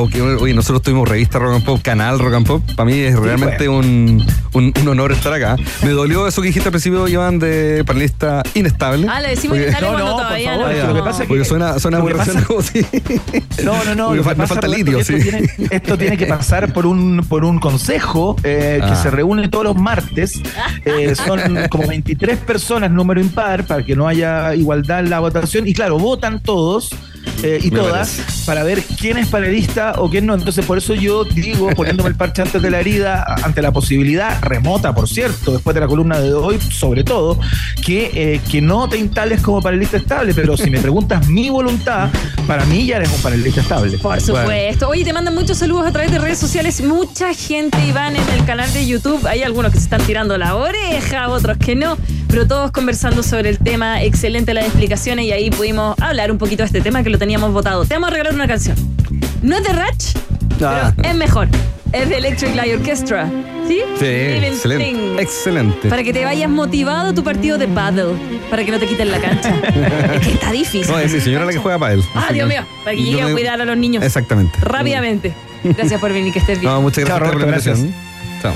o que hoy nosotros tuvimos revista Rock and Pop, canal Rock and Pop. Para mí es realmente un honor estar acá. Me dolió eso que dijiste al principio, Iván, de panelista inestable. Le decimos inestable cuando todavía no. Lo que pasa es que suena muy recién como si... No. Me falta litio, sí. Esto tiene que pasar por un consejo que se reúne todos los martes. Son como 23 personas, número impar, para que no haya igualdad en la votación. Y claro, votan todos y todas para ver quién es panelista o quién no. Entonces, por eso yo digo, poniéndome el parche antes de la herida, ante la posibilidad remota, por cierto, después de la columna de hoy, sobre todo, que no te instales como panelista estable. Pero si me preguntas mi voluntad, para mí ya eres un panelista estable. Por supuesto. Oye, te mandan muchos saludos a través de redes sociales. Mucha gente, Iván, en el canal de YouTube. Hay algunos que se están tirando la oreja, otros que no, pero todos conversando sobre el tema. Excelente las explicaciones y ahí pudimos hablar un poquito de este tema que lo teníamos votado. Te vamos a regalar una canción. No es de Ratch, pero es mejor. Es de Electric Light Orchestra. ¿Sí? Sí, excelente. Para que te vayas motivado a tu partido de pádel. Para que no te quiten la cancha. Es que está difícil. No, es mi señora la que juega pádel. Dios mío. Para que llegue a cuidar a los niños. Exactamente. Rápidamente. Gracias por venir, que estés bien. No, muchas gracias por la invitación. Chao.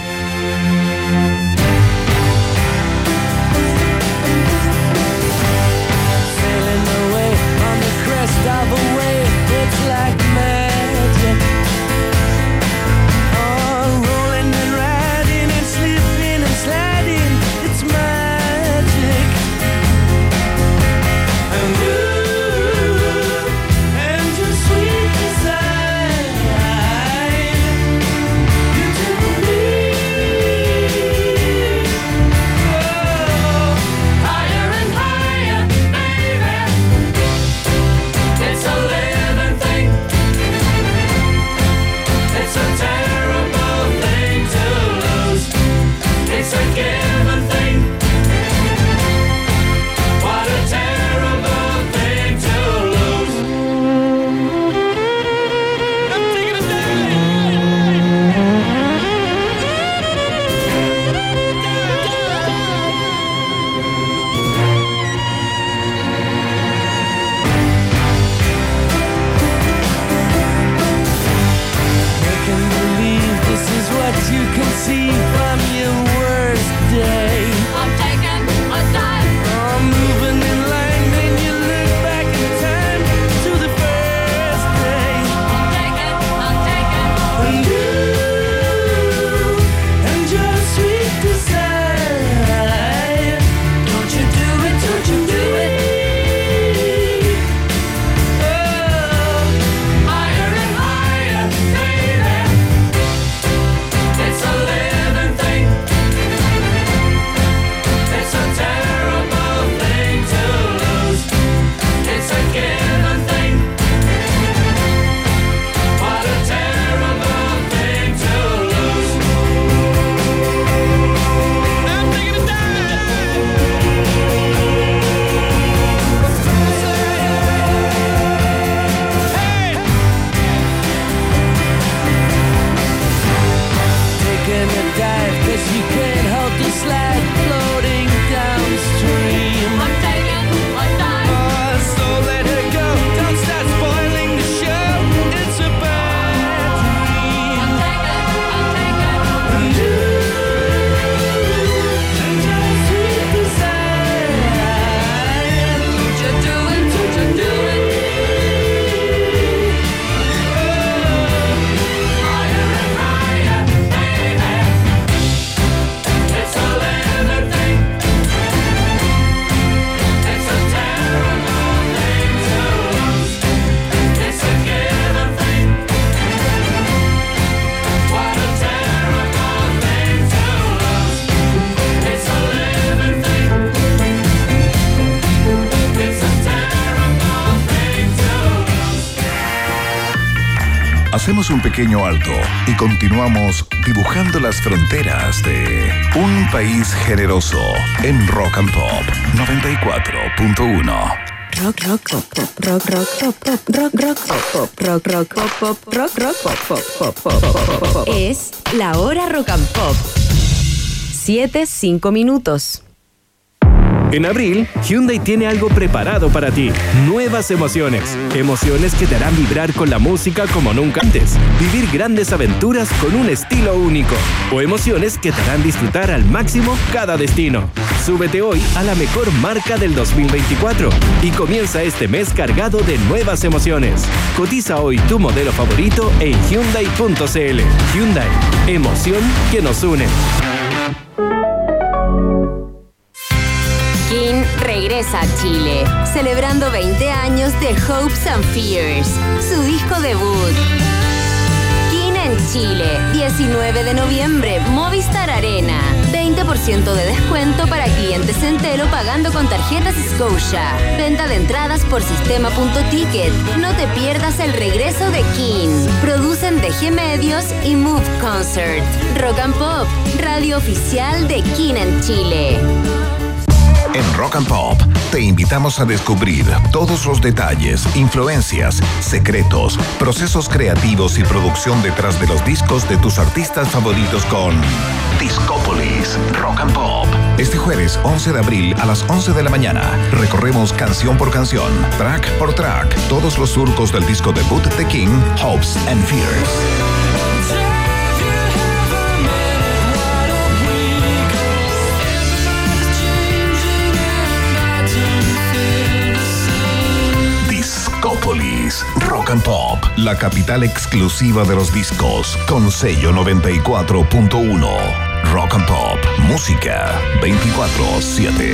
Hacemos un pequeño alto y continuamos dibujando las fronteras de un país generoso en Rock and Pop 94.1. Es la hora Rock and Pop. 7:05. En abril, Hyundai tiene algo preparado para ti. Nuevas emociones. Emociones que te harán vibrar con la música como nunca antes. Vivir grandes aventuras con un estilo único. O emociones que te harán disfrutar al máximo cada destino. Súbete hoy a la mejor marca del 2024 y comienza este mes cargado de nuevas emociones. Cotiza hoy tu modelo favorito en Hyundai.cl. Hyundai. Emoción que nos une. King regresa a Chile, celebrando 20 años de Hopes and Fears, su disco debut. King en Chile, 19 de noviembre, Movistar Arena. 20% de descuento para clientes Entero pagando con tarjetas Scotia. Venta de entradas por sistema.ticket. No te pierdas el regreso de King. Producen DG Medios y Move Concert. Rock and Pop, radio oficial de King en Chile. En Rock and Pop te invitamos a descubrir todos los detalles, influencias, secretos, procesos creativos y producción detrás de los discos de tus artistas favoritos con Discópolis Rock and Pop. Este jueves 11 de abril a las 11 de la mañana recorremos canción por canción, track por track, todos los surcos del disco debut de King, Hopes and Fears. Discópolis Rock and Pop, la capital exclusiva de los discos, con sello 94.1. Rock and Pop, música 24/7.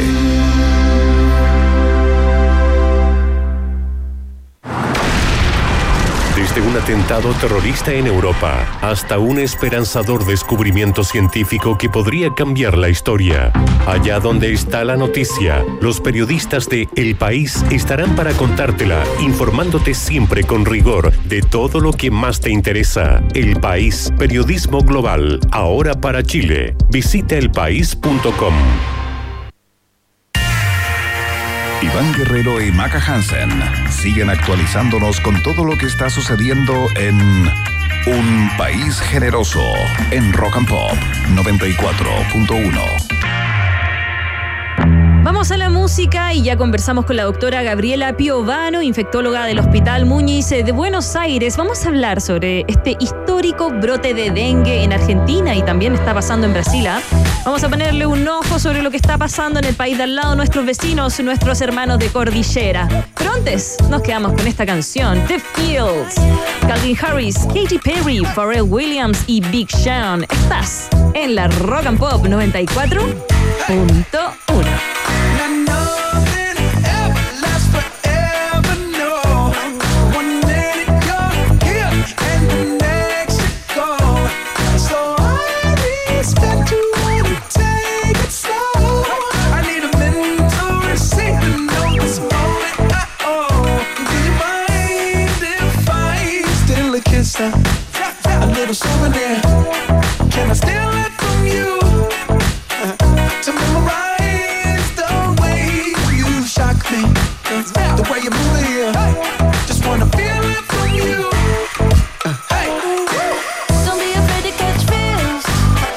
Desde un atentado terrorista en Europa hasta un esperanzador descubrimiento científico que podría cambiar la historia. Allá donde está la noticia, los periodistas de El País estarán para contártela, informándote siempre con rigor de todo lo que más te interesa. El País, periodismo global, ahora para Chile. Visita elpaís.com. Iván Guerrero y Maca Hansen siguen actualizándonos con todo lo que está sucediendo en Un País Generoso en Rock and Pop 94.1. Vamos a la música y ya conversamos con la doctora Gabriela Piovano, infectóloga del Hospital Muñiz de Buenos Aires. Vamos a hablar sobre este histórico brote de dengue en Argentina y también está pasando en Brasil. Vamos a ponerle un ojo sobre lo que está pasando en el país de al lado, nuestros vecinos, nuestros hermanos de cordillera. Pero antes nos quedamos con esta canción, The Fields. Calvin Harris, Katy Perry, Pharrell Williams y Big Sean. Estás en la Rock and Pop 94.1. A little souvenir. Can I steal it from you? To memorize the way you shock me, the way you move it here. Just wanna feel it from you. Hey. Don't be afraid to catch feels.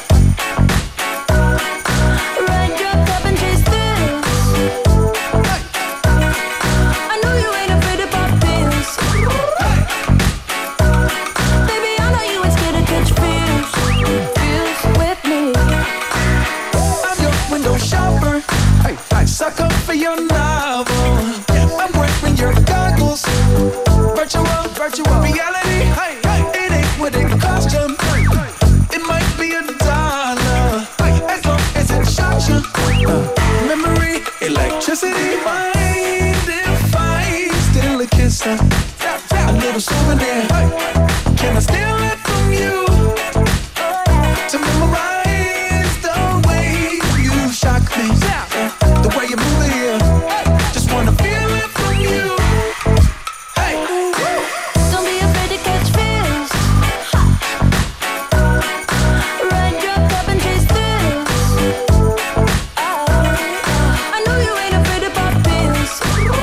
Ride your cup and chase thrills. I know you ain't afraid to pop pills. Baby, I know you ain't scared to catch feels. Feels with me. I'm your window shopper. I suck up for your novel. I'm wearing your goggles. Virtual reality. It ain't what it cost you. It might be $1 as long as it shocks you. Memory, electricity. Mind if I steal a kiss? A little souvenir. Can I steal it from you? To memorize the way you shock me, the way you move it here. Just wanna feel it from you. Hey. Don't be afraid to catch feels. Ride your cup and chase thrills. I know you ain't afraid to pop pills.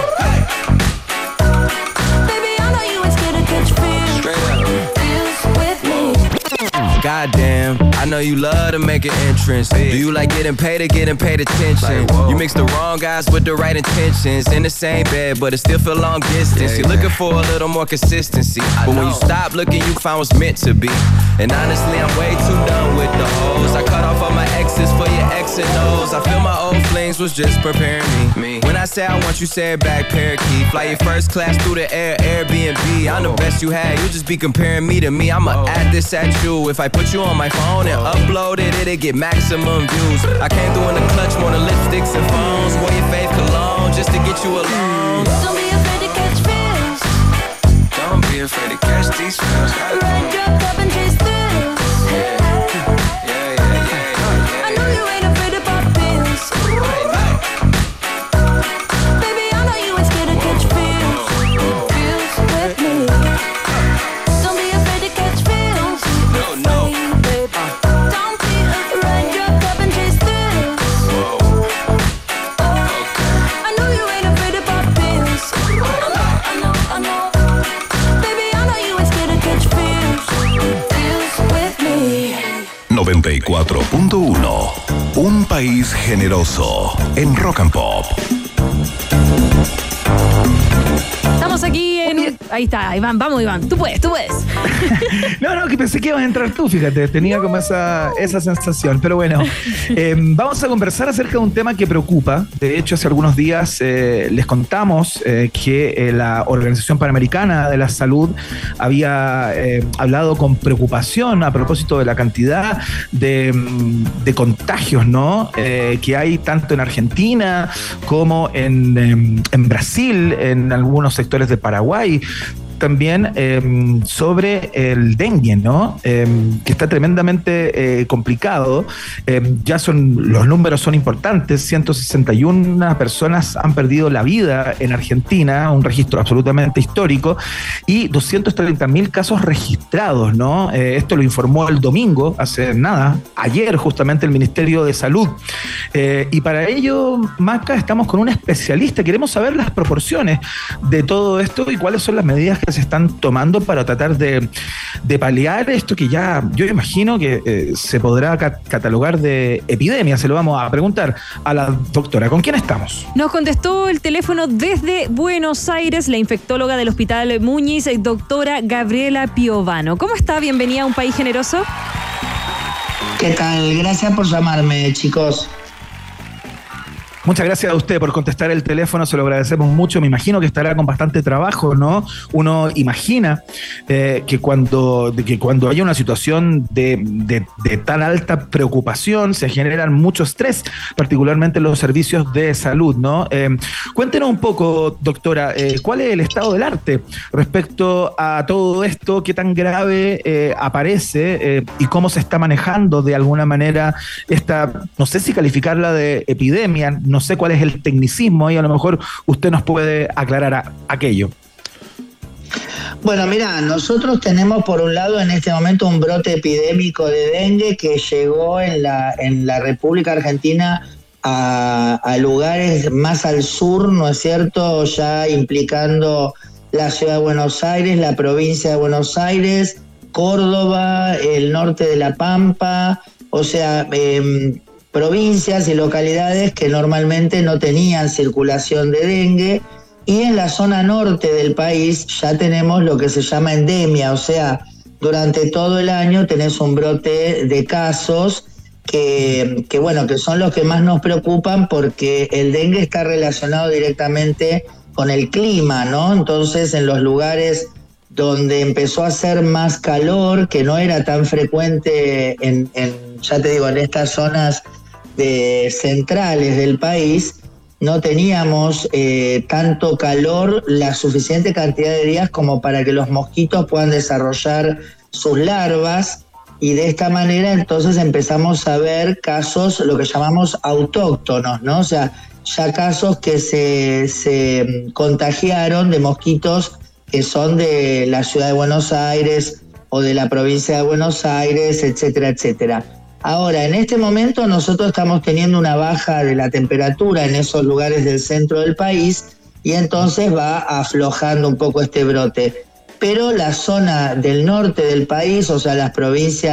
Baby, I know you ain't scared to catch feels. Feels with me. Goddamn, I I know you love to make an entrance. Do you like getting paid or getting paid attention? You mix the wrong guys with the right intentions. In the same bed, but it still feel long distance. You're looking for a little more consistency. But when you stop looking, you find what's meant to be. And honestly, I'm way too done with the hoes. I cut off all my exes for your X and O's. I feel my old flings was just preparing me. When I say I want you, say it back, parakeet. Fly your first class through the air, Airbnb. I'm the best you had, you just be comparing me to me. I'ma add this at you. If I put you on my phone and upload it, it'll get maximum views. I came through in the clutch, more than lipsticks and phones. Wore your fave cologne just to get you alone. Don't be afraid to catch feels. Don't be afraid to catch these feels. Run, drop, up and chase thrills. I know you ain't afraid to pop pills. Baby, I know you ain't scared to catch feels. Feels with me. Don't be afraid to catch feels. No. Baby, don't be afraid. Run, drop, up and chase thrills. I know you ain't afraid to pop pills. I know. Baby, I know you ain't scared to catch feels. Feels with me. 94.1. Un país generoso en Rock and Pop. Estamos aquí en... Ahí está, Iván, vamos Iván, tú puedes. No, que pensé que ibas a entrar tú, fíjate, tenía como esa sensación, pero bueno, vamos a conversar acerca de un tema que preocupa. De hecho, hace algunos días les contamos que la Organización Panamericana de la Salud había hablado con preocupación a propósito de la cantidad de contagios, ¿no? Que hay tanto en Argentina como en Brasil, en algunos sectores de Paraguay. También sobre el dengue, ¿no? Que está tremendamente complicado. Ya los números son importantes. 161 personas han perdido la vida en Argentina, un registro absolutamente histórico, y 230.000 casos registrados, ¿no? Esto lo informó el domingo, ayer justamente el Ministerio de Salud. Y para ello, Maca, estamos con un especialista. Queremos saber las proporciones de todo esto y cuáles son las medidas que se están tomando para tratar de paliar esto que ya yo imagino que se podrá catalogar de epidemia. Se lo vamos a preguntar a la doctora. ¿Con quién estamos? Nos contestó el teléfono desde Buenos Aires la infectóloga del Hospital Muñiz, doctora Gabriela Piovano. ¿Cómo está? Bienvenida a Un País Generoso. ¿Qué tal? Gracias por llamarme, chicos. Muchas gracias a usted por contestar el teléfono, se lo agradecemos mucho. Me imagino que estará con bastante trabajo, ¿no? Uno imagina que cuando hay una situación de tan alta preocupación se generan mucho estrés, particularmente en los servicios de salud, ¿no? Cuéntenos un poco, doctora, ¿cuál es el estado del arte respecto a todo esto? ¿Qué tan grave aparece y cómo se está manejando de alguna manera esta, no sé si calificarla de epidemia, no sé cuál es el tecnicismo y a lo mejor usted nos puede aclarar aquello. Bueno, mira, nosotros tenemos por un lado en este momento un brote epidémico de dengue que llegó en la República Argentina a lugares más al sur, ¿no es cierto? Ya implicando la ciudad de Buenos Aires, la provincia de Buenos Aires, Córdoba, el norte de La Pampa, o sea, provincias y localidades que normalmente no tenían circulación de dengue, y en la zona norte del país ya tenemos lo que se llama endemia, o sea, durante todo el año tenés un brote de casos que son los que más nos preocupan porque el dengue está relacionado directamente con el clima, ¿no? Entonces, en los lugares donde empezó a hacer más calor, que no era tan frecuente en estas zonas centrales del país, no teníamos tanto calor, la suficiente cantidad de días como para que los mosquitos puedan desarrollar sus larvas, y de esta manera entonces empezamos a ver casos, lo que llamamos autóctonos, ¿no? O sea, ya casos que se contagiaron de mosquitos que son de la ciudad de Buenos Aires o de la provincia de Buenos Aires, etcétera, etcétera. Ahora, en este momento nosotros estamos teniendo una baja de la temperatura en esos lugares del centro del país y entonces va aflojando un poco este brote. Pero la zona del norte del país, o sea, las provincias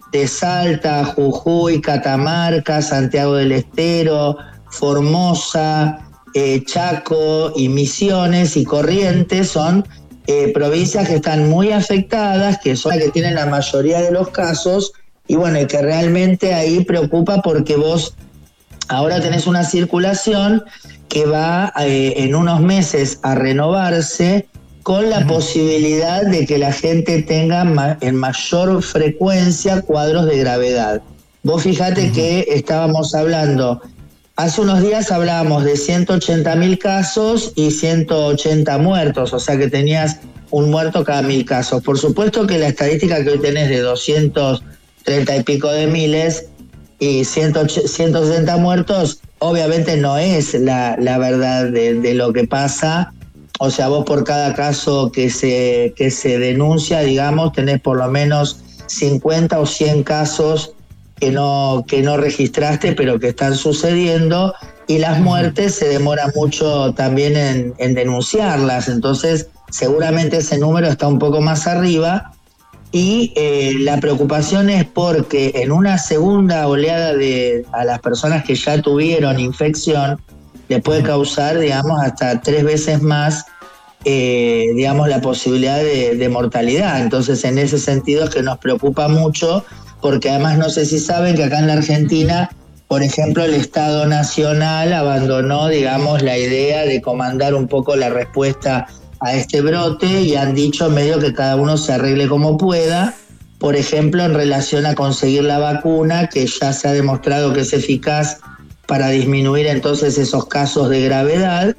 de Salta, Jujuy, Catamarca, Santiago del Estero, Formosa, Chaco y Misiones y Corrientes son provincias que están muy afectadas, que son las que tienen la mayoría de los casos, y bueno, y que realmente ahí preocupa porque vos ahora tenés una circulación que va en unos meses a renovarse, con la posibilidad de que la gente tenga en mayor frecuencia cuadros de gravedad. Vos fijate que estábamos hablando, hace unos días hablábamos de 180.000 casos y 180 muertos, o sea que tenías un muerto cada 1.000 casos. Por supuesto que la estadística que hoy tenés de 230 y pico de miles y 160 muertos, obviamente no es la verdad de lo que pasa. O sea, vos por cada caso que se denuncia, digamos, tenés por lo menos 50 o 100 casos que no registraste, pero que están sucediendo, y las muertes se demora mucho también en denunciarlas. Entonces, seguramente ese número está un poco más arriba, y la preocupación es porque en una segunda oleada a las personas que ya tuvieron infección, le puede causar, digamos, hasta 3 veces más, digamos, la posibilidad de mortalidad. Entonces, en ese sentido es que nos preocupa mucho, porque además no sé si saben que acá en la Argentina, por ejemplo, el Estado Nacional abandonó, digamos, la idea de comandar un poco la respuesta a este brote, y han dicho medio que cada uno se arregle como pueda, por ejemplo, en relación a conseguir la vacuna, que ya se ha demostrado que es eficaz para disminuir entonces esos casos de gravedad,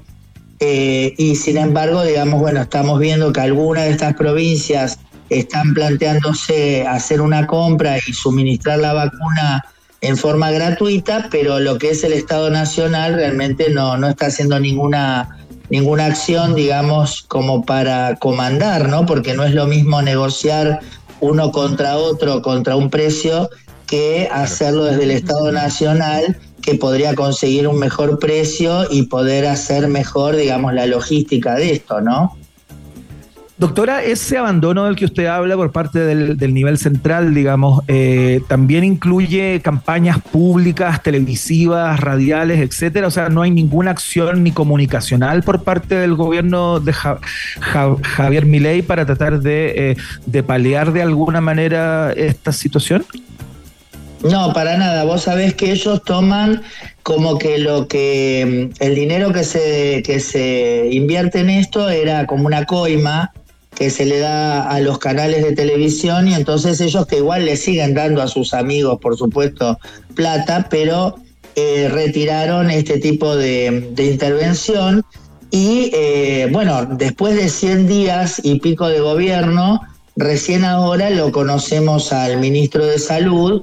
y sin embargo, digamos, bueno, estamos viendo que algunas de estas provincias están planteándose hacer una compra y suministrar la vacuna en forma gratuita, pero lo que es el Estado Nacional realmente no está haciendo ninguna acción, digamos, como para comandar, ¿no? Porque no es lo mismo negociar uno contra otro, contra un precio, que hacerlo desde el Estado Nacional, que podría conseguir un mejor precio y poder hacer mejor, digamos, la logística de esto, ¿no? Doctora, ese abandono del que usted habla por parte del nivel central, digamos, también incluye campañas públicas, televisivas, radiales, etcétera. O sea, no hay ninguna acción ni comunicacional por parte del gobierno de Javier Milei para tratar de paliar de alguna manera esta situación. No, para nada. Vos sabés que ellos toman como que el dinero que se invierte en esto era como una coima que se le da a los canales de televisión, y entonces ellos, que igual le siguen dando a sus amigos, por supuesto, plata, pero retiraron este tipo de intervención, y bueno, después de 100 días y pico de gobierno, recién ahora lo conocemos al ministro de Salud,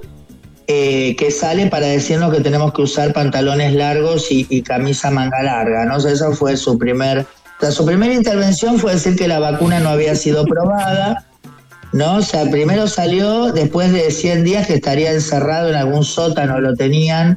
que sale para decirnos que tenemos que usar pantalones largos y camisa manga larga, ¿no? O sea, eso fue su primera intervención, fue decir que la vacuna no había sido probada, ¿no? O sea, primero salió después de 100 días que estaría encerrado en algún sótano, lo tenían,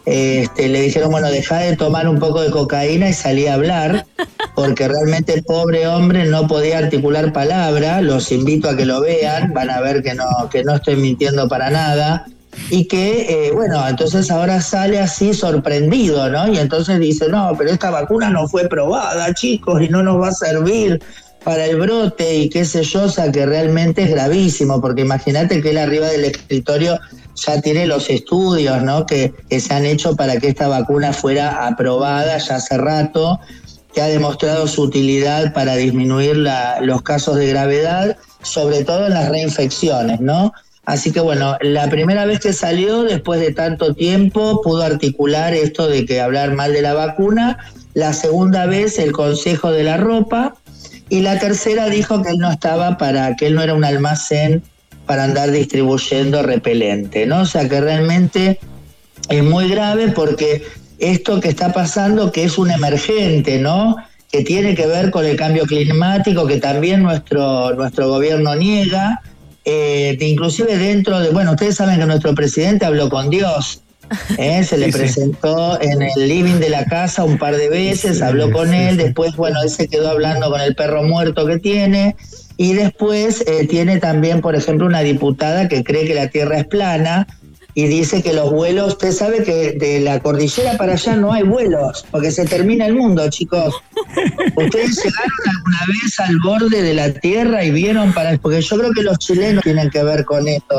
le dijeron, bueno, dejá de tomar un poco de cocaína, y salí a hablar, porque realmente el pobre hombre no podía articular palabra. Los invito a que lo vean, van a ver que no estoy mintiendo para nada. Y que, bueno, entonces ahora sale así sorprendido, ¿no? Y entonces dice, no, pero esta vacuna no fue probada, chicos, y no nos va a servir para el brote, y qué sé yo. O sea, que realmente es gravísimo, porque imagínate que él arriba del escritorio ya tiene los estudios, ¿no? Que se han hecho para que esta vacuna fuera aprobada ya hace rato, que ha demostrado su utilidad para disminuir los casos de gravedad, sobre todo en las reinfecciones, ¿no? Así que bueno, la primera vez que salió, después de tanto tiempo, pudo articular esto de que hablar mal de la vacuna. La segunda vez, el consejo de la ropa. Y la tercera dijo que él no que él no era un almacén para andar distribuyendo repelente, ¿no? O sea, que realmente es muy grave, porque esto que está pasando, que es un emergente, ¿no? Que tiene que ver con el cambio climático, que también nuestro gobierno niega. Inclusive dentro de, bueno, ustedes saben que nuestro presidente habló con Dios, se le presentó en el living de la casa un par de veces, habló con él, después, bueno, él se quedó hablando con el perro muerto que tiene, Y después tiene también, por ejemplo, una diputada que cree que la Tierra es plana y dice que los vuelos, usted sabe que de la cordillera para allá no hay vuelos, porque se termina el mundo, chicos. ¿Ustedes llegaron alguna vez al borde de la Tierra y vieron porque yo creo que los chilenos tienen que ver con esto,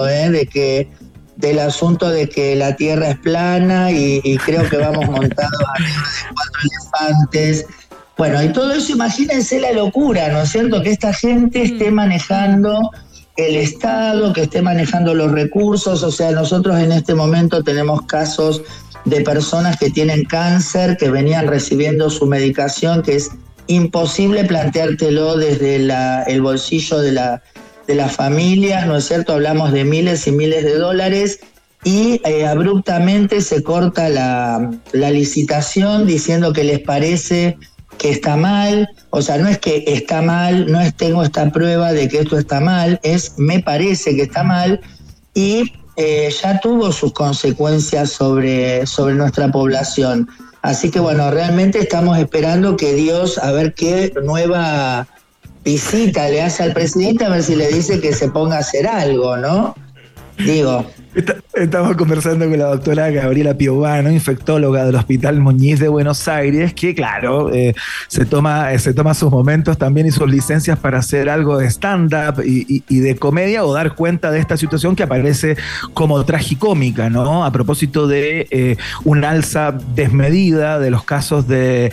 del asunto de que la Tierra es plana y creo que vamos montados arriba de 4 elefantes. Bueno, y todo eso, imagínense la locura, ¿no es cierto? Que esta gente esté manejando el Estado, que esté manejando los recursos. O sea, nosotros en este momento tenemos casos de personas que tienen cáncer, que venían recibiendo su medicación, que es imposible planteártelo desde el bolsillo de las familias, ¿no es cierto? Hablamos de miles y miles de dólares y abruptamente se corta la licitación diciendo que les parece que está mal. O sea, no es que está mal, no es tengo esta prueba de que esto está mal, es me parece que está mal y ya tuvo sus consecuencias sobre nuestra población. Así que bueno, realmente estamos esperando que Dios, a ver qué nueva visita le hace al presidente, a ver si le dice que se ponga a hacer algo, ¿no? Digo. Estamos conversando con la doctora Gabriela Piovano, infectóloga del Hospital Muñiz de Buenos Aires, que claro, se toma sus momentos también y sus licencias para hacer algo de stand-up y de comedia o dar cuenta de esta situación que aparece como tragicómica, ¿no? A propósito de un alza desmedida de los casos de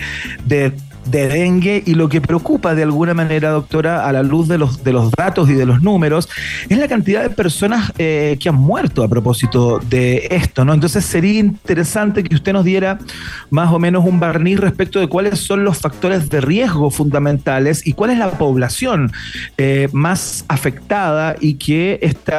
dengue, y lo que preocupa de alguna manera, doctora, a la luz de los datos y de los números, es la cantidad de personas que han muerto a propósito de esto, ¿no? Entonces sería interesante que usted nos diera más o menos un barniz respecto de cuáles son los factores de riesgo fundamentales y cuál es la población más afectada y que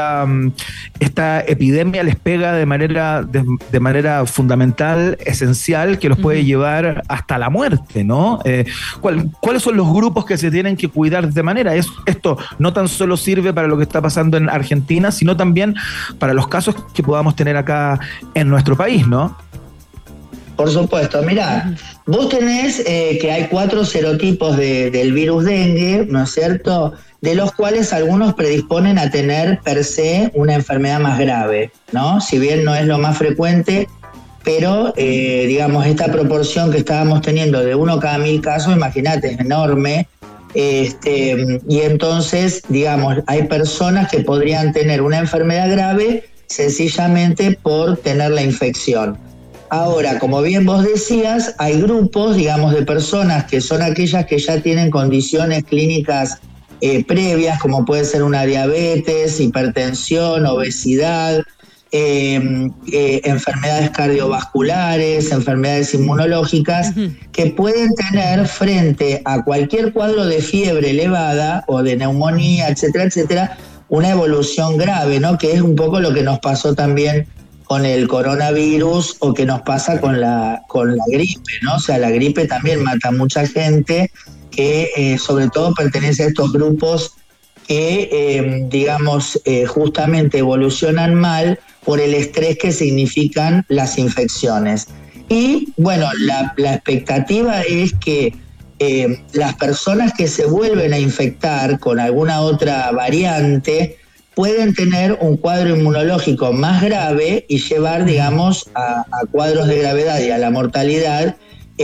esta epidemia les pega de manera fundamental, esencial, que los puede llevar hasta la muerte, ¿no? ¿Cuáles son los grupos que se tienen que cuidar de manera? Esto no tan solo sirve para lo que está pasando en Argentina, sino también para los casos que podamos tener acá en nuestro país, ¿no? Por supuesto, mirá, vos tenés que hay 4 serotipos del virus dengue, ¿no es cierto?, de los cuales algunos predisponen a tener per se una enfermedad más grave, ¿no? Si bien no es lo más frecuente, pero digamos, esta proporción que estábamos teniendo de 1 cada 1000 casos, imagínate, es enorme. Y entonces, digamos, hay personas que podrían tener una enfermedad grave sencillamente por tener la infección. Ahora, como bien vos decías, hay grupos, digamos, de personas que son aquellas que ya tienen condiciones clínicas previas, como puede ser una diabetes, hipertensión, obesidad, enfermedades cardiovasculares, enfermedades inmunológicas, que pueden tener frente a cualquier cuadro de fiebre elevada o de neumonía, etcétera, etcétera, una evolución grave, ¿no? Que es un poco lo que nos pasó también con el coronavirus o que nos pasa con la gripe, ¿no? O sea, la gripe también mata a mucha gente que sobre todo pertenece a estos grupos que, digamos, justamente evolucionan mal por el estrés que significan las infecciones. Y bueno, la expectativa es que las personas que se vuelven a infectar con alguna otra variante pueden tener un cuadro inmunológico más grave y llevar, digamos, a cuadros de gravedad y a la mortalidad,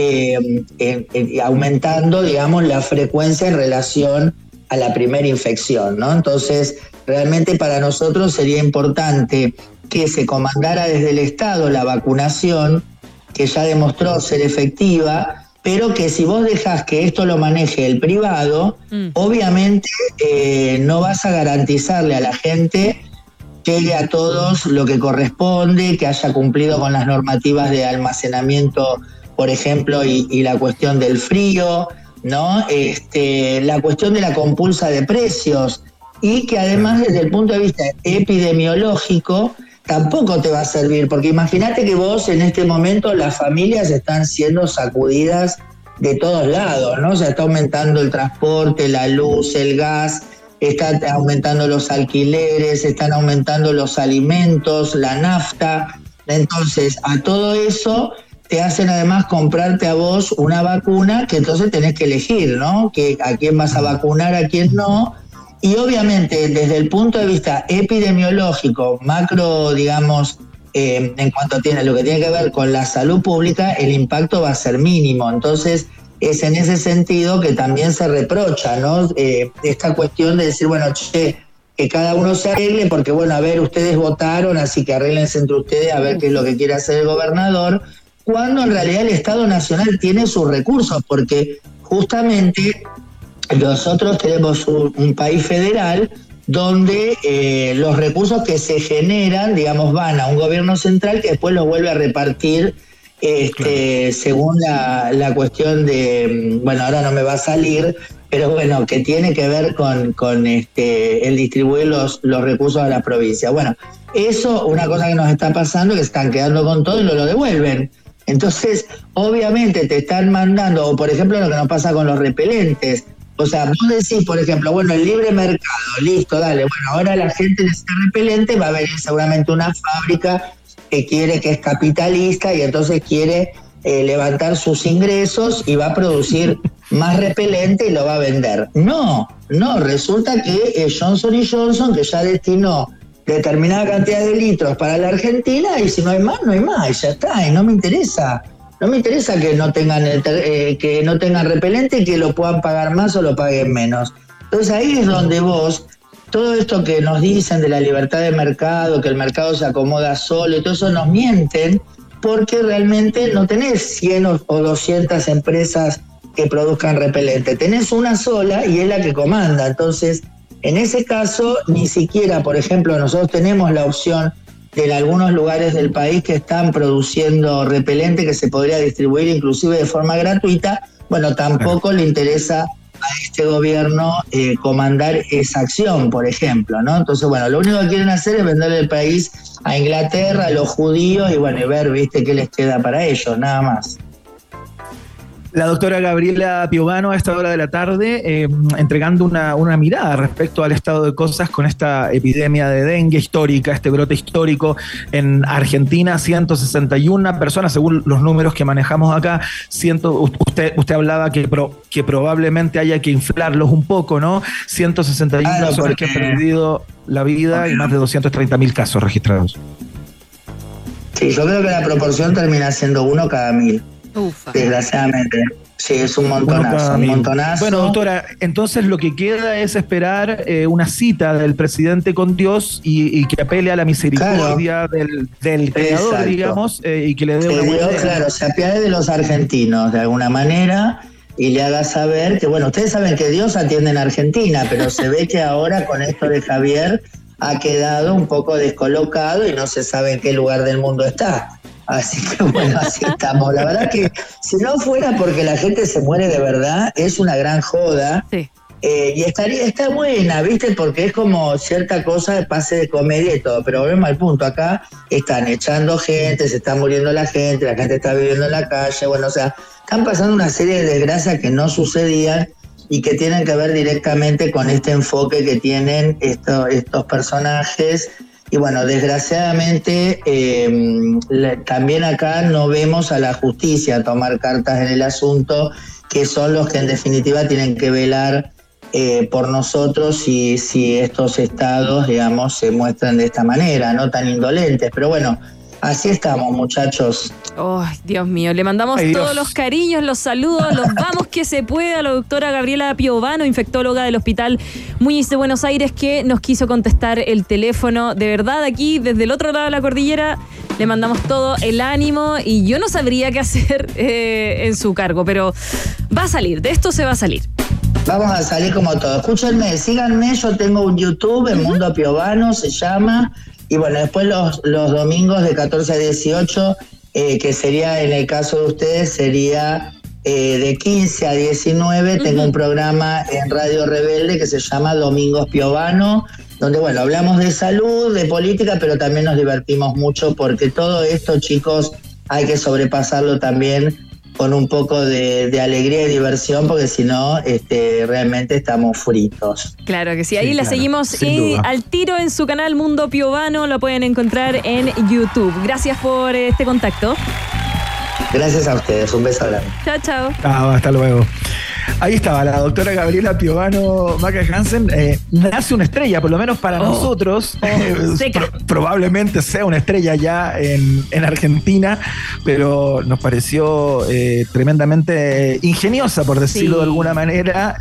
aumentando, digamos, la frecuencia en relación a la primera infección, ¿no? Entonces, realmente para nosotros sería importante que se comandara desde el Estado la vacunación, que ya demostró ser efectiva, pero que si vos dejás que esto lo maneje el privado, obviamente no vas a garantizarle a la gente que llegue a todos lo que corresponde, que haya cumplido con las normativas de almacenamiento, por ejemplo, y la cuestión del frío, ¿no? La cuestión de la compulsa de precios, y que además desde el punto de vista epidemiológico tampoco te va a servir, porque imagínate que vos en este momento las familias están siendo sacudidas de todos lados, ¿no? O sea, está aumentando el transporte, la luz, el gas, está aumentando los alquileres, están aumentando los alimentos, la nafta. Entonces, a todo eso te hacen además comprarte a vos una vacuna que entonces tenés que elegir, ¿no? Que a quién vas a vacunar, a quién no. Y obviamente desde el punto de vista epidemiológico, macro, digamos, en cuanto a lo que tiene que ver con la salud pública, el impacto va a ser mínimo. Entonces es en ese sentido que también se reprocha, ¿no? Esta cuestión de decir, bueno, que cada uno se arregle, porque bueno, a ver, ustedes votaron, así que arréglense entre ustedes a ver qué es lo que quiere hacer el gobernador, cuando en realidad el Estado Nacional tiene sus recursos, porque justamente nosotros tenemos un país federal donde los recursos que se generan, digamos, van a un gobierno central que después los vuelve a repartir según la cuestión de, bueno, ahora no me va a salir, pero bueno, que tiene que ver con el distribuir los recursos a la provincia. Bueno, eso, una cosa que nos está pasando, que están quedando con todo y no lo devuelven. Entonces, obviamente te están mandando, o por ejemplo lo que nos pasa con los repelentes. O sea, vos decís, por ejemplo, bueno, el libre mercado, listo, dale, bueno, ahora la gente necesita repelente, va a venir seguramente una fábrica que es capitalista y entonces quiere levantar sus ingresos y va a producir más repelente y lo va a vender. No, resulta que Johnson & Johnson, que ya destinó determinada cantidad de litros para la Argentina, y si no hay más, no hay más, y ya está, y no me interesa. No me interesa que no tengan repelente y que lo puedan pagar más o lo paguen menos. Entonces ahí es donde vos, todo esto que nos dicen de la libertad de mercado, que el mercado se acomoda solo y todo eso, nos mienten, porque realmente no tenés 100 o 200 empresas que produzcan repelente. Tenés una sola y es la que comanda. Entonces, en ese caso, ni siquiera, por ejemplo, nosotros tenemos la opción de algunos lugares del país que están produciendo repelente que se podría distribuir inclusive de forma gratuita. Bueno, tampoco le interesa a este gobierno comandar esa acción, por ejemplo, ¿no? Entonces, bueno, lo único que quieren hacer es venderle el país a Inglaterra, a los judíos, y bueno, y ver, viste, qué les queda para ellos, nada más. La doctora Gabriela Piovano a esta hora de la tarde entregando una mirada respecto al estado de cosas con esta epidemia de dengue histórica, este brote histórico en Argentina, 161 personas según los números que manejamos acá. Usted hablaba que probablemente haya que inflarlos un poco, ¿no? 161 personas que han perdido la vida y más de 230.000 casos registrados. Sí, yo creo que la proporción termina siendo 1 cada 1.000. Ufa. Desgraciadamente. Sí, es un montonazo, un montonazo. Bueno, doctora, entonces lo que queda es esperar una cita del presidente con Dios y que apele a la misericordia del creador, digamos, y que le dé una buena idea. Claro, se apiade de los argentinos de alguna manera y le haga saber que, bueno, ustedes saben que Dios atiende en Argentina, pero se ve que ahora con esto de Javier ha quedado un poco descolocado y no se sabe en qué lugar del mundo está. Así que bueno, así estamos. La verdad que si no fuera porque la gente se muere de verdad, es una gran joda. Sí. Y está buena, ¿viste? Porque es como cierta cosa de pase de comedia y todo. Pero volvemos al punto. Acá están echando gente, se está muriendo la gente está viviendo en la calle. Bueno, o sea, están pasando una serie de desgracias que no sucedían y que tienen que ver directamente con este enfoque que tienen estos personajes. Y bueno, desgraciadamente también acá no vemos a la justicia tomar cartas en el asunto, que son los que en definitiva tienen que velar por nosotros si estos estados, digamos, se muestran de esta manera, no tan indolentes. Pero bueno, así estamos, muchachos. Oh, Dios mío, le mandamos todos los cariños, los saludos, los vamos que se pueda a la doctora Gabriela Piovano, infectóloga del Hospital Muñiz de Buenos Aires, que nos quiso contestar el teléfono. De verdad, aquí, desde el otro lado de la cordillera, le mandamos todo el ánimo y yo no sabría qué hacer en su cargo, pero va a salir, de esto se va a salir. Vamos a salir como todo. Escúchenme, síganme, yo tengo un YouTube, El Mundo Piovano se llama, y bueno, después los domingos de 14 a 18, que sería, en el caso de ustedes, sería de 15 a 19, tengo un programa en Radio Rebelde que se llama Domingos Piovano, donde, bueno, hablamos de salud, de política, pero también nos divertimos mucho, porque todo esto, chicos, hay que sobrepasarlo también con un poco de alegría y diversión, porque si no, realmente estamos fritos. Claro que sí, ahí la seguimos al tiro en su canal Mundo Piovano, lo pueden encontrar en YouTube. Gracias por este contacto. Gracias a ustedes, un beso grande. Chao, chao. Hasta luego. Ahí estaba la doctora Gabriela Piovano Maca Hansen. Nace una estrella, por lo menos para nosotros. Probablemente sea una estrella ya en Argentina, pero nos pareció tremendamente ingeniosa, por decirlo de alguna manera,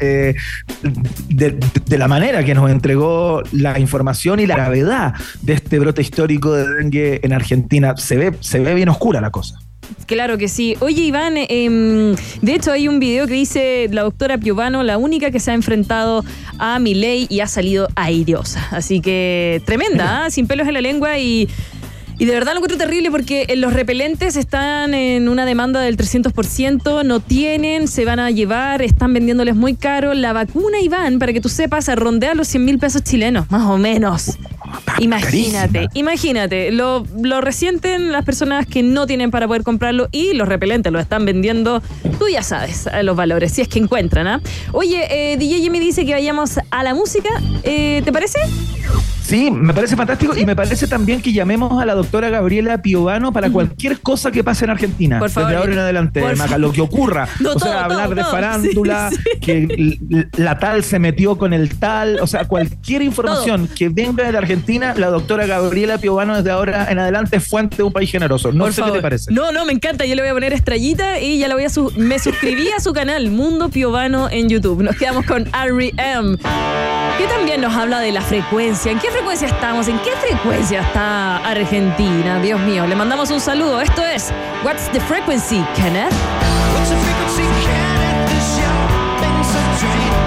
de la manera que nos entregó la información y la gravedad de este brote histórico de dengue en Argentina. Se ve bien oscura la cosa. Claro que sí. Oye, Iván, de hecho hay un video que dice la doctora Piovano, la única que se ha enfrentado a Milei y ha salido airosa. Así que tremenda, sin pelos en la lengua y de verdad lo encuentro terrible porque los repelentes están en una demanda del 300%, no tienen, se van a llevar, están vendiéndoles muy caro. La vacuna, Iván, para que tú sepas, rondea los 100.000 pesos chilenos, más o menos. Imagínate, lo resienten las personas que no tienen para poder comprarlo y los repelentes lo están vendiendo, tú ya sabes, los valores, si es que encuentran, ¿ah? Oye, DJ Jimmy dice que vayamos a la música, ¿te parece? Sí, me parece fantástico y me parece también que llamemos a la doctora Gabriela Piovano para cualquier cosa que pase en Argentina. Por favor. Desde ahora en adelante, Maca, lo que ocurra. Hablar de farándula, que la tal se metió con el tal, o sea, cualquier información que venga de Argentina, la doctora Gabriela Piovano desde ahora en adelante es fuente de un país generoso. No sé qué te parece. No, me encanta. Yo le voy a poner estrellita y ya la voy me suscribí a su canal, Mundo Piovano en YouTube. Nos quedamos con R.E.M., que también nos habla de la frecuencia. ¿En qué frecuencia estamos? ¿En qué frecuencia está Argentina? Dios mío, le mandamos un saludo. Esto es What's the Frequency, Kenneth? What's the frequency, Kenneth? This young thing's a dream.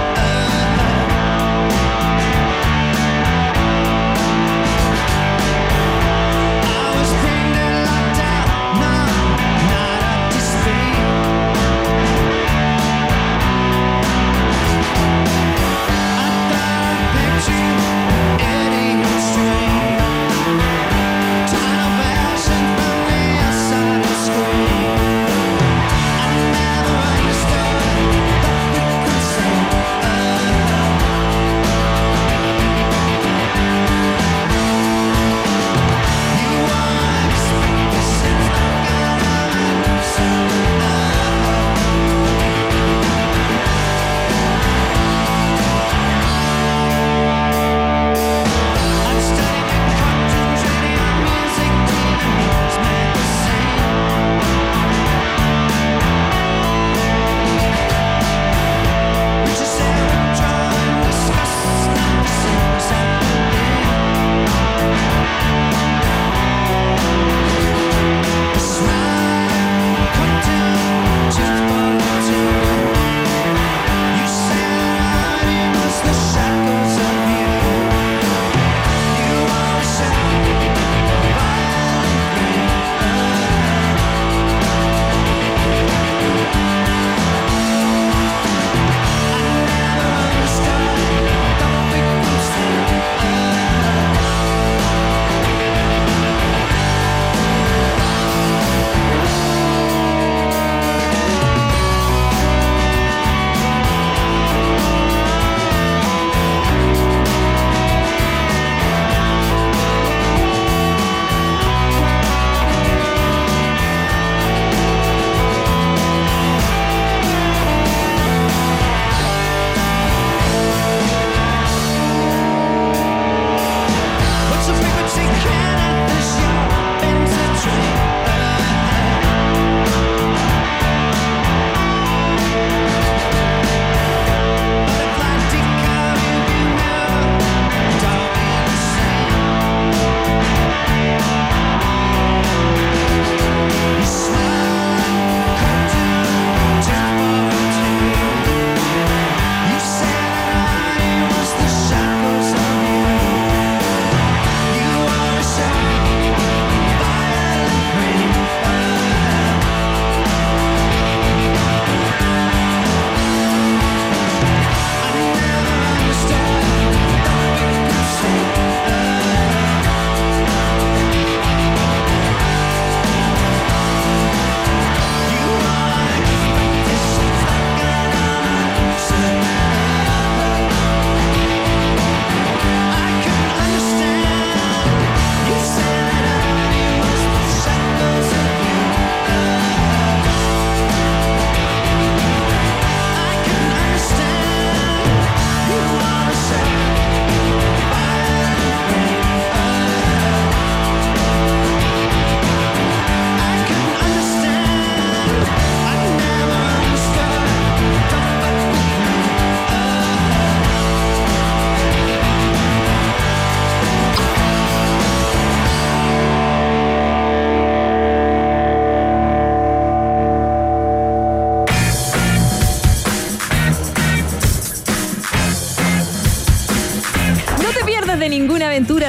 Understand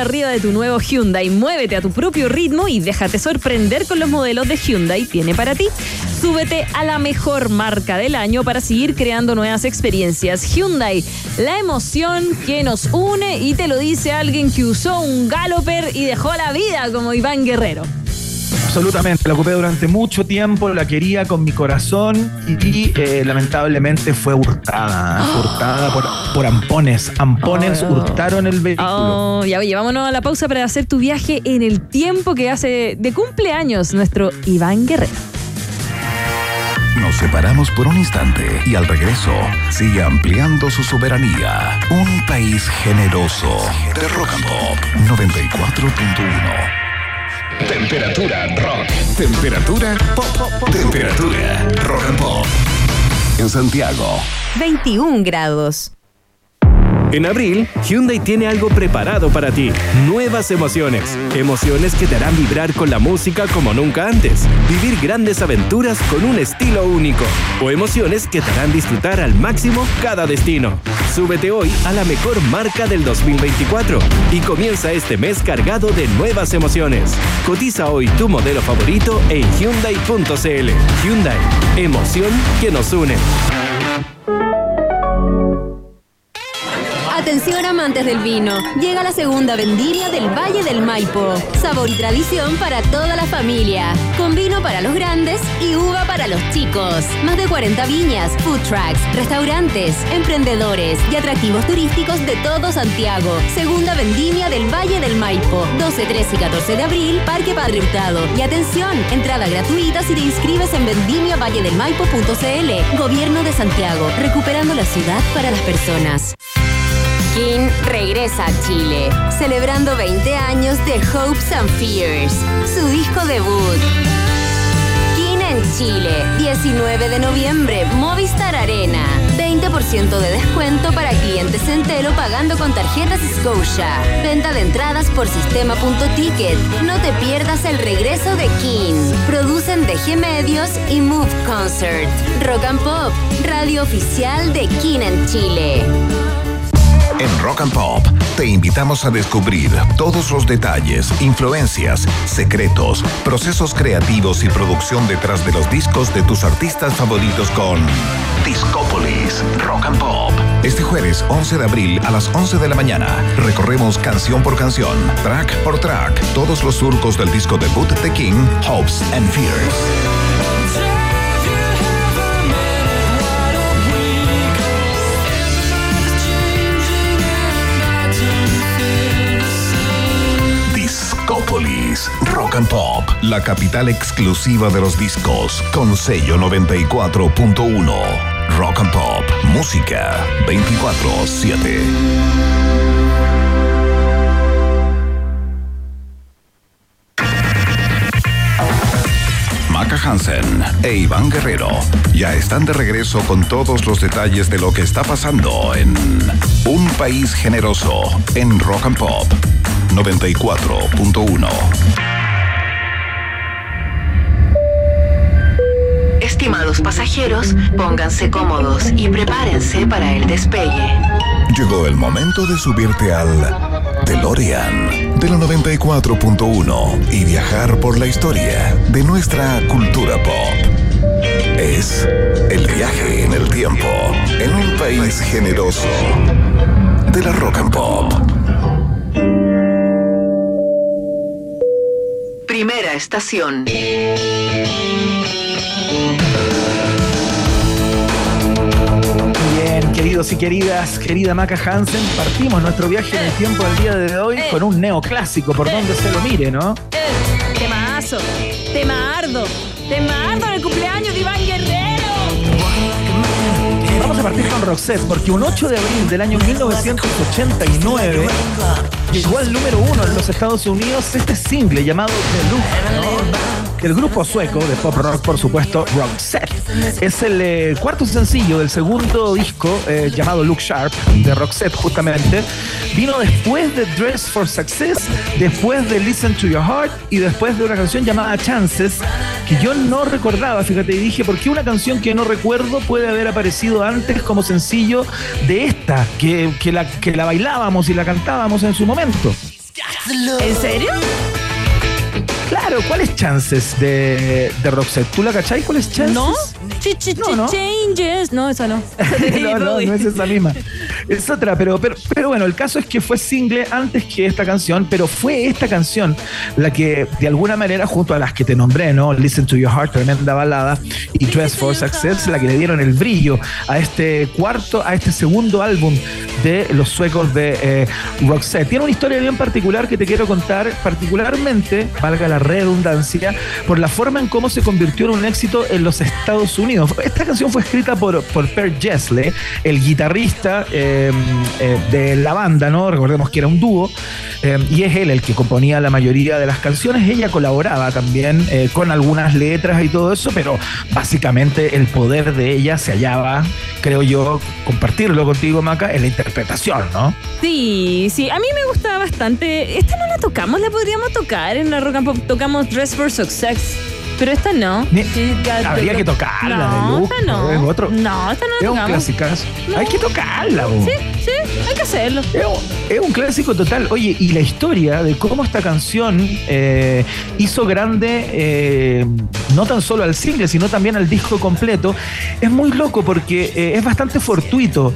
arriba de tu nuevo Hyundai. Muévete a tu propio ritmo y déjate sorprender con los modelos de Hyundai tiene para ti. Súbete a la mejor marca del año para seguir creando nuevas experiencias. Hyundai, la emoción que nos une, y te lo dice alguien que usó un Galloper y dejó la vida como Iván Guerrero. Absolutamente, la ocupé durante mucho tiempo, la quería con mi corazón y lamentablemente fue hurtada por ampones. Ampones hurtaron el vehículo. Ya, oye, vámonos a la pausa para hacer tu viaje en el tiempo que hace de cumpleaños nuestro Iván Guerrero. Nos separamos por un instante y al regreso sigue ampliando su soberanía. Un país generoso de Rock and Pop 94.1. Temperatura rock. Temperatura pop. Temperatura rock and pop. En Santiago, 21 grados. En abril, Hyundai tiene algo preparado para ti. Nuevas emociones. Emociones que te harán vibrar con la música como nunca antes. Vivir grandes aventuras con un estilo único. O emociones que te harán disfrutar al máximo cada destino. Súbete hoy a la mejor marca del 2024 y comienza este mes cargado de nuevas emociones. Cotiza hoy tu modelo favorito en Hyundai.cl. Hyundai, emoción que nos une. Atención amantes del vino, llega la segunda vendimia del Valle del Maipo. Sabor y tradición para toda la familia, con vino para los grandes y uva para los chicos. Más de 40 viñas, food trucks, restaurantes, emprendedores y atractivos turísticos de todo Santiago. Segunda vendimia del Valle del Maipo, 12, 13 y 14 de abril, Parque Padre Hurtado. Y atención, entrada gratuita si te inscribes en vendimiavalledelmaipo.cl. Gobierno de Santiago, recuperando la ciudad para las personas. King regresa a Chile, celebrando 20 años de Hopes and Fears, su disco debut. King en Chile, 19 de noviembre, Movistar Arena. 20% de descuento para clientes Entero pagando con tarjetas Scotia. Venta de entradas por sistema.ticket. No te pierdas el regreso de King. Producen DG Medios y Move Concert. Rock and Pop, radio oficial de King en Chile. en Rock and Pop te invitamos a descubrir todos los detalles, influencias, secretos, procesos creativos y producción detrás de los discos de tus artistas favoritos con Discópolis Rock and Pop. Este jueves 11 de abril a las 11 de la mañana recorremos canción por canción, track por track, todos los surcos del disco debut de King, Hopes and Fears. Discópolis Rock and Pop, la capital exclusiva de los discos, con sello 94.1. Rock and Pop, música 24/7. Maca Hansen e Iván Guerrero ya están de regreso con todos los detalles de lo que está pasando en Un País Generoso en Rock and Pop 94.1. Estimados pasajeros, pónganse cómodos y prepárense para el despegue. Llegó el momento de subirte al DeLorean de la 94.1 y viajar por la historia de nuestra cultura pop. Es el viaje en el tiempo en un país generoso de la Rock and Pop. Primera estación. Bien, queridos y queridas, querida Maca Hansen, partimos nuestro viaje en el tiempo del día de hoy con un neoclásico, por donde se lo mire, ¿no? Temazo, temardo en el cumpleaños de Iván Guerrero. Vamos a partir con Roxette, porque un 8 de abril del año 1989 llegó al número 1 en los Estados Unidos este single llamado The Look, ¿no? El grupo sueco de pop rock, por supuesto, Roxette. Es el cuarto sencillo del segundo disco llamado Look Sharp, de Roxette justamente. Vino después de Dress for Success, después de Listen to Your Heart y después de una canción llamada Chances, que yo no recordaba, fíjate, y dije, ¿por qué una canción que no recuerdo puede haber aparecido antes como sencillo de esta, que la bailábamos y la cantábamos en su momento? ¿En serio? Claro, ¿cuáles chances de Roxette? ¿Tú la cachai? ¿Cuáles chances? ¿No? No. Changes. No, esa no. No es esa misma. Es otra, pero bueno, el caso es que fue single antes que esta canción, pero fue esta canción la que de alguna manera, junto a las que te nombré, ¿no? Listen to Your Heart, tremenda balada, y Dress for Success, la que le dieron el brillo a este segundo álbum de los suecos de Roxette. Tiene una historia bien particular que te quiero contar, particularmente, valga la redundancia, por la forma en cómo se convirtió en un éxito en los Estados Unidos. Esta canción fue escrita por Per Gessle, el guitarrista de la banda, ¿no? Recordemos que era un dúo, y es él el que componía la mayoría de las canciones. Ella colaboraba también con algunas letras y todo eso, pero básicamente el poder de ella se hallaba, creo yo, compartirlo contigo, Maca, en la interpretación, ¿no? Sí, a mí me gusta bastante. Esta no la tocamos, la podríamos tocar en la Rock and Pop. Tocamos Dress for Success, pero esta no. Habría que tocarla, no, de Luke. Esta no. Es otro. No, esta no la es tocamos. Un clasicazo. No. Hay que tocarla, Sí, hay que hacerlo. Es un clásico total. Oye, y la historia de cómo esta canción hizo grande no tan solo al single, sino también al disco completo, es muy loco porque es bastante fortuito.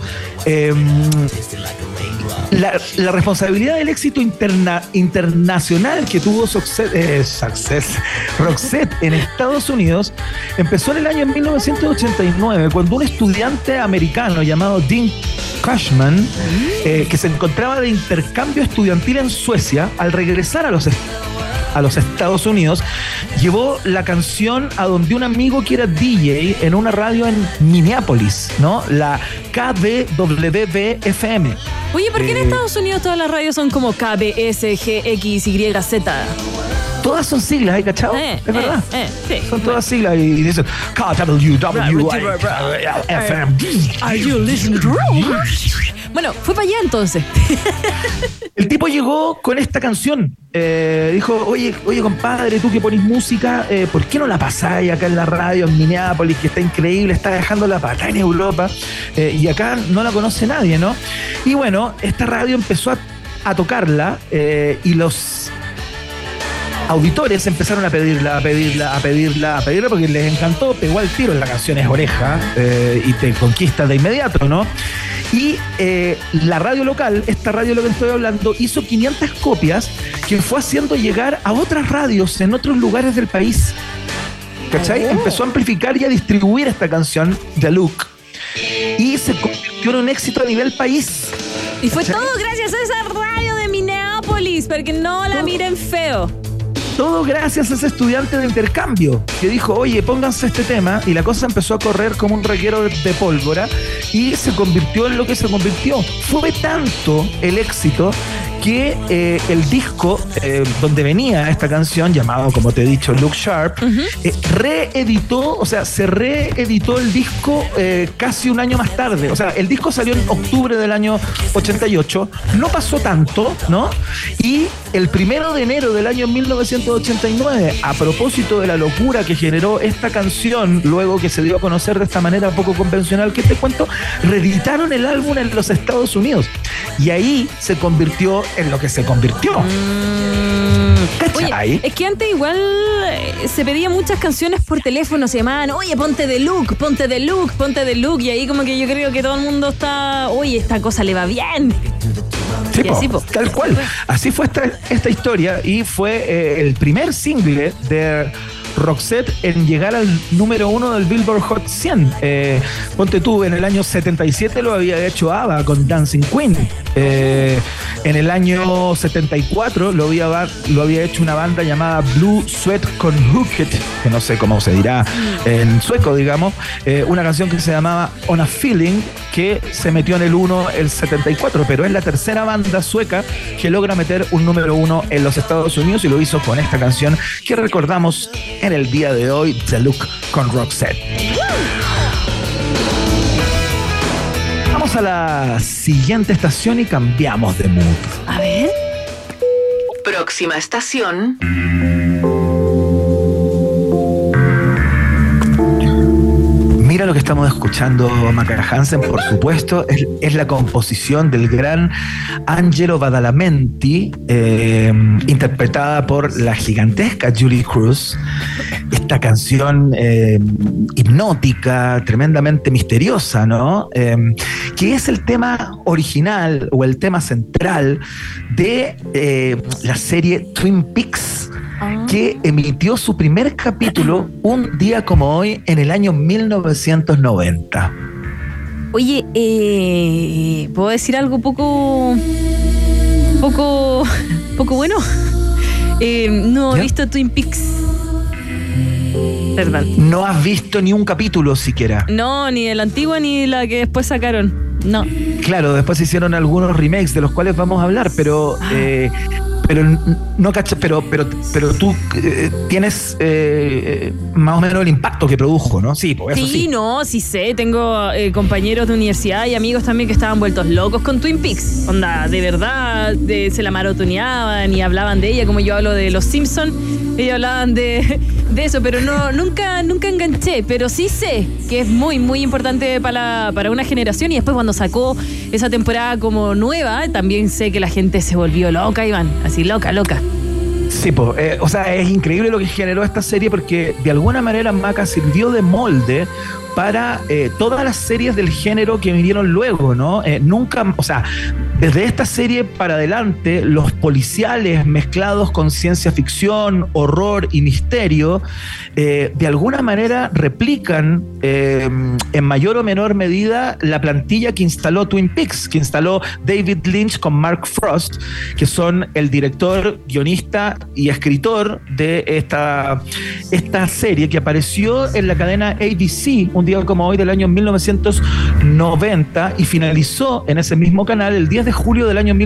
La responsabilidad del éxito internacional que tuvo Roxette en Estados Unidos empezó en el año 1989, cuando un estudiante americano llamado Dean Cushman, que se encontraba de intercambio estudiantil en Suecia, al regresar a los Estados Unidos, llevó la canción a donde un amigo que era DJ en una radio en Minneapolis, ¿no? La KBWB-FM. Oye, ¿por qué en Estados Unidos todas las radios son como KBSGXYZ? Todas son siglas, ¿hay cachado? Es verdad. Sí. Son todas siglas y dicen KWWI-FM. Are you listening to Bueno, fue para allá entonces. El tipo llegó con esta canción. Dijo, oye, compadre, tú que ponís música, ¿por qué no la pasáis acá en la radio en Minneapolis, que está increíble, está dejando la patada en Europa, y acá no la conoce nadie, ¿no? Y bueno, esta radio empezó a tocarla, y los auditores empezaron a pedirla porque les encantó, pegó al tiro. La canción es oreja, y te conquista de inmediato, ¿no? Y la radio local, esta radio de lo que estoy hablando, hizo 500 copias que fue haciendo llegar a otras radios en otros lugares del país. ¿Cachai? Empezó a amplificar y a distribuir esta canción, The Look, y se convirtió en un éxito a nivel país. Y fue todo gracias a esa radio de Minneapolis, para que no la miren feo. Todo gracias a ese estudiante de intercambio que dijo, oye, pónganse este tema, y la cosa empezó a correr como un reguero de pólvora y se convirtió en lo que se convirtió. Fue tanto el éxito que el disco donde venía esta canción, llamado, como te he dicho, Look Sharp, se reeditó el disco casi un año más tarde. O sea, el disco salió en octubre del año 88, no pasó tanto, ¿no? Y el 1 de enero del año 1989, a propósito de la locura que generó esta canción, luego que se dio a conocer de esta manera poco convencional que te cuento, reeditaron el álbum en los Estados Unidos. Y ahí se convirtió en lo que se convirtió. Oye, es que antes igual se pedían muchas canciones por teléfono, se llamaban, oye, ponte The Look, y ahí como que yo creo que todo el mundo está, oye, esta cosa le va bien. Sí, tal cual. Así fue esta historia, y fue el primer single de Roxette en llegar al número 1 del Billboard Hot 100. Ponte tú, en el año 77 lo había hecho ABBA con Dancing Queen. En el año 74 lo había hecho una banda llamada Blue Sweat Conhooked, que no sé cómo se dirá en sueco, digamos, una canción que se llamaba On a Feeling, que se metió en el 1 el 74, pero es la tercera banda sueca que logra meter un número 1 en los Estados Unidos, y lo hizo con esta canción que recordamos en el día de hoy, The Look con Roxette. Vamos a la siguiente estación y cambiamos de mood. A ver. Próxima estación. Mira lo que estamos escuchando, Maca Hansen, por supuesto, es la composición del gran Angelo Badalamenti, interpretada por la gigantesca Julie Cruz. Esta canción hipnótica, tremendamente misteriosa, ¿no? Que es el tema original o el tema central de la serie Twin Peaks, que emitió su primer capítulo un día como hoy en el año 1990. Oye, ¿puedo decir algo poco bueno? No he visto Twin Peaks. Perdón. No has visto ni un capítulo siquiera. No, ni de la antigua ni de la que después sacaron. No. Claro, después hicieron algunos remakes de los cuales vamos a hablar, pero no cacho, pero tú tienes más o menos el impacto que produjo, ¿no? Sí, pues eso sí. Sí, no, sí sé. Tengo compañeros de universidad y amigos también que estaban vueltos locos con Twin Peaks. Onda, de verdad, se la maratoneaban y hablaban de ella, como yo hablo de Los Simpsons. Ellos hablaban de eso, pero nunca enganché. Pero sí sé que es muy, muy importante para una generación. Y después cuando sacó esa temporada como nueva, también sé que la gente se volvió loca, Iván. Así, loca. Sí, pues, o sea, es increíble lo que generó esta serie porque de alguna manera Maca sirvió de molde para todas las series del género que vinieron luego, ¿no? Nunca, o sea, desde esta serie para adelante, los policiales mezclados con ciencia ficción, horror y misterio, de alguna manera replican en mayor o menor medida la plantilla que instaló Twin Peaks, que instaló David Lynch con Mark Frost, que son el director, guionista y escritor de esta serie que apareció en la cadena ABC un día como hoy del año 1990 y finalizó en ese mismo canal el 10 de julio del año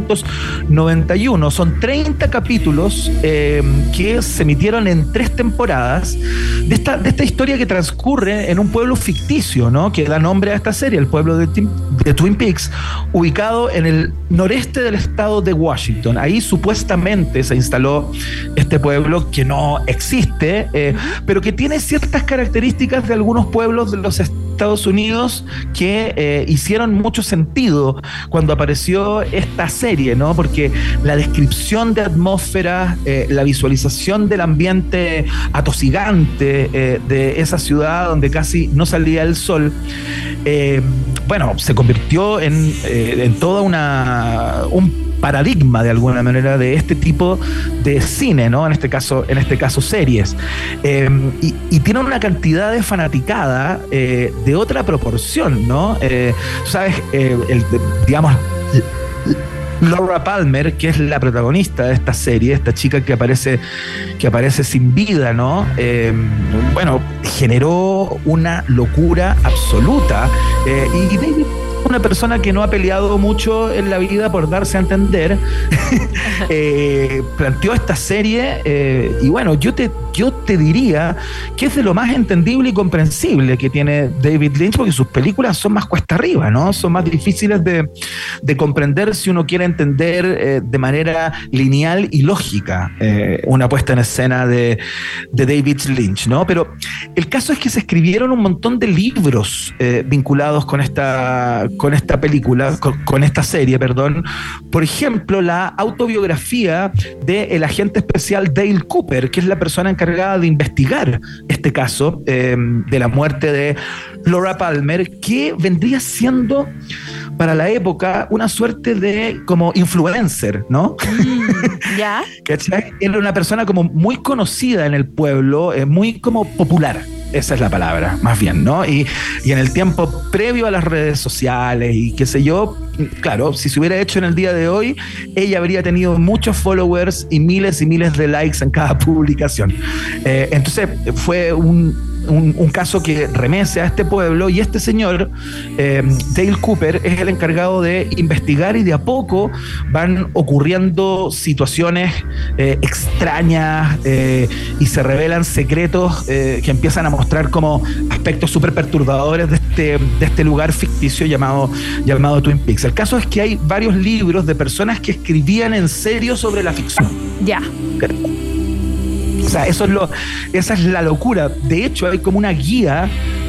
1991. Son 30 capítulos que se emitieron en 3 temporadas de esta historia que transcurre en un pueblo ficticio, ¿no? Que da nombre a esta serie, el pueblo de Twin Peaks, ubicado en el noreste del estado de Washington. Ahí supuestamente se instaló este pueblo que no existe, pero que tiene ciertas características de algunos pueblos de los Estados Unidos que hicieron mucho sentido cuando apareció esta serie, ¿no? Porque la descripción de atmósfera, la visualización del ambiente atosigante de esa ciudad donde casi no salía el sol, bueno, se convirtió en toda un paradigma de alguna manera de este tipo de cine, ¿no? En este caso series. Y tiene una cantidad de fanaticada de otra proporción, ¿no? ¿Sabes? Digamos, Laura Palmer, que es la protagonista de esta serie, esta chica que aparece sin vida, ¿no? Bueno, generó una locura absoluta. Y David, una persona que no ha peleado mucho en la vida por darse a entender, planteó esta serie y bueno, yo te diría que es de lo más entendible y comprensible que tiene David Lynch, porque sus películas son más cuesta arriba, ¿no? Son más difíciles de comprender si uno quiere entender de manera lineal y lógica una puesta en escena de David Lynch, ¿no? Pero el caso es que se escribieron un montón de libros vinculados con esta película, con esta serie, perdón. Por ejemplo, la autobiografía del agente especial Dale Cooper, que es la persona encargada de investigar este caso de la muerte de Laura Palmer, que vendría siendo para la época una suerte de como influencer, ¿no? ¿Ya? ¿Cachai? Era una persona como muy conocida en el pueblo, muy como popular. Esa es la palabra, más bien, ¿no? Y en el tiempo previo a las redes sociales y qué sé yo, claro, si se hubiera hecho en el día de hoy, ella habría tenido muchos followers y miles de likes en cada publicación. Entonces fue un caso que remece a este pueblo, y este señor, Dale Cooper, es el encargado de investigar, y de a poco van ocurriendo situaciones extrañas y se revelan secretos que empiezan a mostrar como aspectos súper perturbadores de este lugar ficticio llamado Twin Peaks. El caso es que hay varios libros de personas que escribían en serio sobre la ficción. Ya. O sea, esa es la locura. De hecho, hay como una guía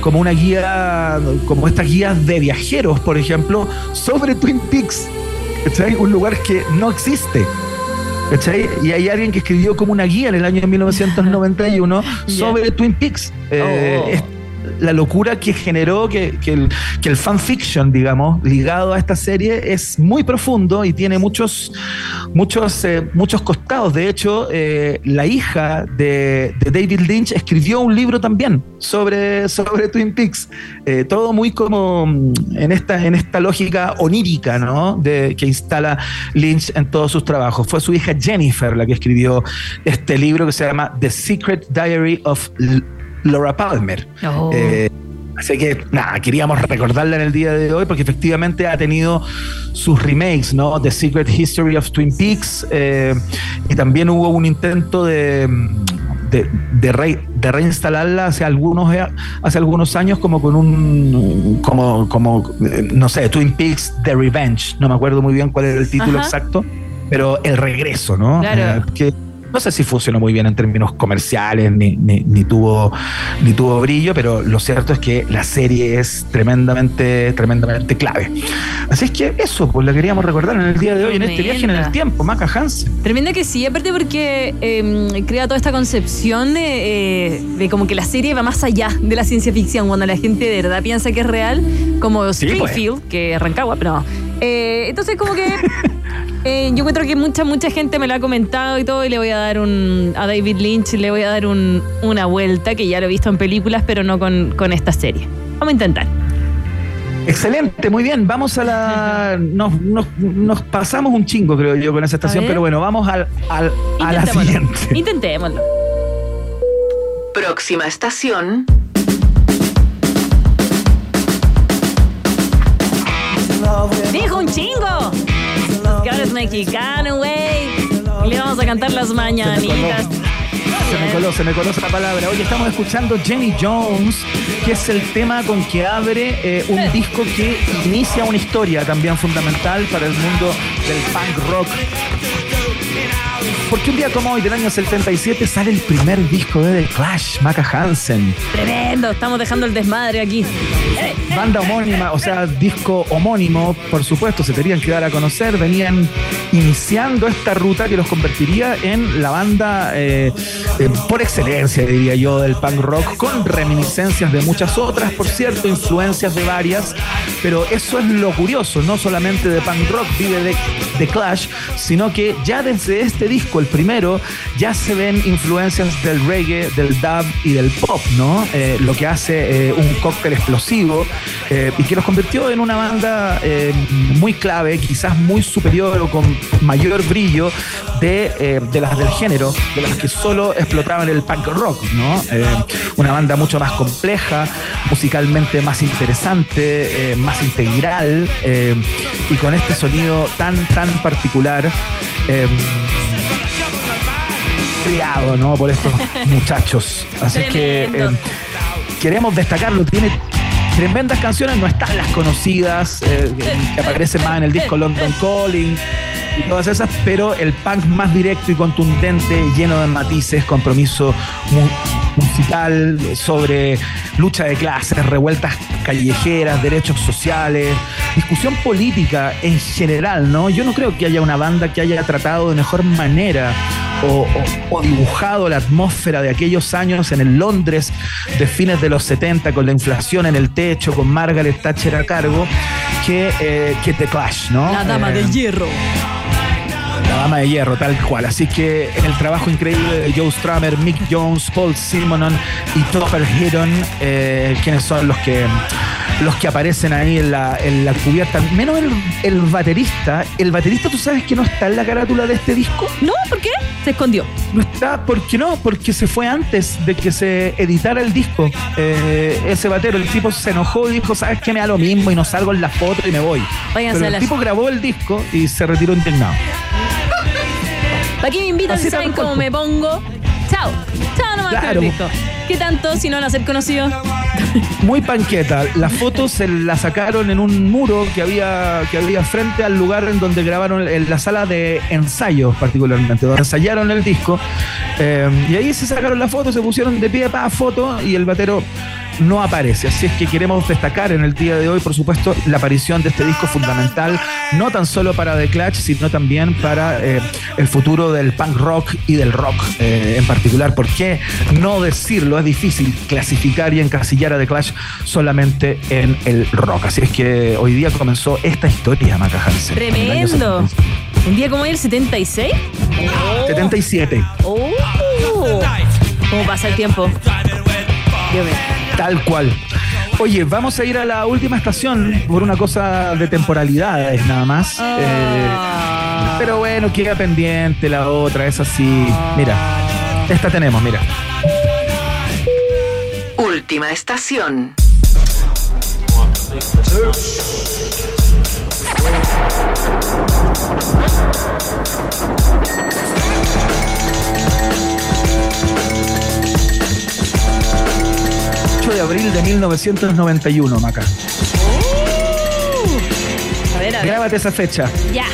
como una guía, como estas guías de viajeros, por ejemplo, sobre Twin Peaks, ¿cachai? Un lugar que no existe, ¿cachai? Y hay alguien que escribió como una guía en el año 1991 sobre Twin Peaks. La locura que generó que el fanfiction, digamos, ligado a esta serie es muy profundo y tiene muchos costados. De hecho, la hija de David Lynch escribió un libro también sobre Twin Peaks. Todo muy como en esta lógica onírica, ¿no? Que instala Lynch en todos sus trabajos. Fue su hija Jennifer la que escribió este libro que se llama The Secret Diary of Laura Palmer. Así que nada, queríamos recordarla en el día de hoy porque efectivamente ha tenido sus remakes, ¿no? The Secret History of Twin Peaks, y también hubo un intento de reinstalarla hace algunos años como con no sé, Twin Peaks The Revenge, no me acuerdo muy bien cuál era el título exacto, pero el regreso, ¿no? Claro. Que no sé si funcionó muy bien en términos comerciales, ni tuvo brillo, pero lo cierto es que la serie es tremendamente clave. Así es que eso, pues la queríamos recordar en el día de hoy, en este viaje en el tiempo, Maca Hansen. Tremenda que sí, aparte porque crea toda esta concepción de como que la serie va más allá de la ciencia ficción, cuando la gente de verdad piensa que es real, como Springfield, que es Rancagua, pero no. Entonces como que yo encuentro que mucha gente me lo ha comentado y todo, y le voy a dar a David Lynch le voy a dar una vuelta, que ya lo he visto en películas, pero no con esta serie. Vamos a intentar. Excelente, muy bien. Vamos a la... Nos pasamos un chingo, creo yo, con esa estación, pero bueno, vamos a la siguiente. Intentémoslo. Próxima estación. ¡Dijo un chingo! Que ahora es mexicano, güey. Le vamos a cantar las mañanitas. Se me conoce la palabra. Hoy estamos escuchando Jenny Jones, que es el tema con que abre un disco que inicia una historia también fundamental para el mundo del punk rock. Porque un día como hoy del año 77 sale el primer disco de The Clash, Maca Hansen. Tremendo, estamos dejando el desmadre aquí. Banda homónima, o sea, disco homónimo, por supuesto, se tenían que dar a conocer. Venían iniciando esta ruta que los convertiría en la banda por excelencia, diría yo, del punk rock, con reminiscencias de muchas otras, por cierto, influencias de varias, pero eso es lo curioso, no solamente de punk rock vive de The Clash, sino que ya desde este disco, el primero, ya se ven influencias del reggae, del dub y del pop, ¿no? Lo que hace un cóctel explosivo y que los convirtió en una banda muy clave, quizás muy superior o con mayor brillo de las del género, de las que solo explotaban el punk rock, ¿no? Una banda mucho más compleja, musicalmente más interesante, más integral, y con este sonido tan particular, criado, ¿no? Por estos muchachos. Así que queremos destacarlo. Tiene tremendas canciones, no están las conocidas que aparecen más en el disco London Calling y todas esas, pero el punk más directo y contundente, lleno de matices, compromiso musical sobre lucha de clases, revueltas callejeras, derechos sociales, discusión política en general, ¿no? Yo no creo que haya una banda que haya tratado de mejor manera o dibujado la atmósfera de aquellos años en el Londres de fines de los 70, con la inflación en el techo, con Margaret Thatcher a cargo, que The Clash, ¿no? La dama del hierro. La dama de hierro, tal cual. Así que el trabajo increíble de Joe Strummer, Mick Jones, Paul Simonon y Topper Headon, quienes son los que aparecen ahí en la cubierta, menos el baterista. El baterista, ¿tú sabes que no está en la carátula de este disco? No, ¿por qué? Se escondió. No está, ¿por qué no? Porque se fue antes de que se editara el disco. Ese batero, el tipo se enojó y dijo, ¿sabes qué? Me da lo mismo y no salgo en la foto y me voy. Pero el tipo grabó el disco y se retiró indignado. ¿Para qué me invitan si saben cómo me pongo? Chao. Chao nomás, claro. Con el disco. ¿Qué tanto si no van a ser conocidos? Muy panqueta. Las fotos se la sacaron en un muro que había frente al lugar en donde grabaron, en la sala de ensayos particularmente, donde ensayaron el disco. Y ahí se sacaron las fotos, se pusieron de pie para foto y el batero no aparece. Así es que queremos destacar en el día de hoy, por supuesto, la aparición de este disco fundamental, no tan solo para The Clash, sino también para el futuro del punk rock y del rock en particular. ¿Por qué no decirlo? Es difícil clasificar y encasillar a The Clash solamente en el rock. Así es que hoy día comenzó esta historia, Maca Hansen. Tremendo. ¿Un día como hoy, el 76? 77. ¿Cómo pasa el tiempo? Dios mío. Tal cual. Oye, vamos a ir a la última estación por una cosa de temporalidades nada más. Pero bueno, queda pendiente la otra, es así. Mira, esta tenemos, mira. Última estación. De abril de 1991, Maca. A ver. Grábate esa fecha. Ya.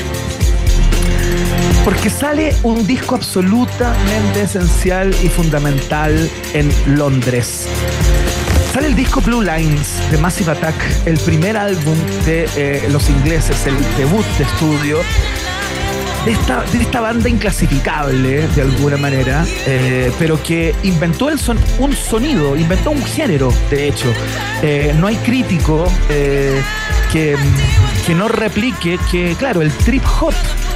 Porque sale un disco absolutamente esencial y fundamental en Londres. Sale el disco Blue Lines de Massive Attack, el primer álbum de los ingleses, el debut de estudio de esta banda inclasificable de alguna manera, pero que inventó un sonido, inventó un género, de hecho. No hay crítico que no replique que, claro, el trip hop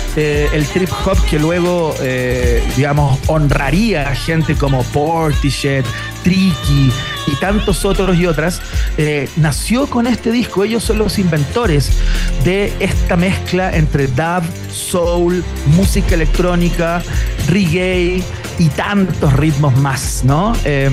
que luego, digamos, honraría a gente como Portishead, Tricky y tantos otros y otras, nació con este disco. Ellos son los inventores de esta mezcla entre dub, soul, música electrónica, reggae y tantos ritmos más, ¿no?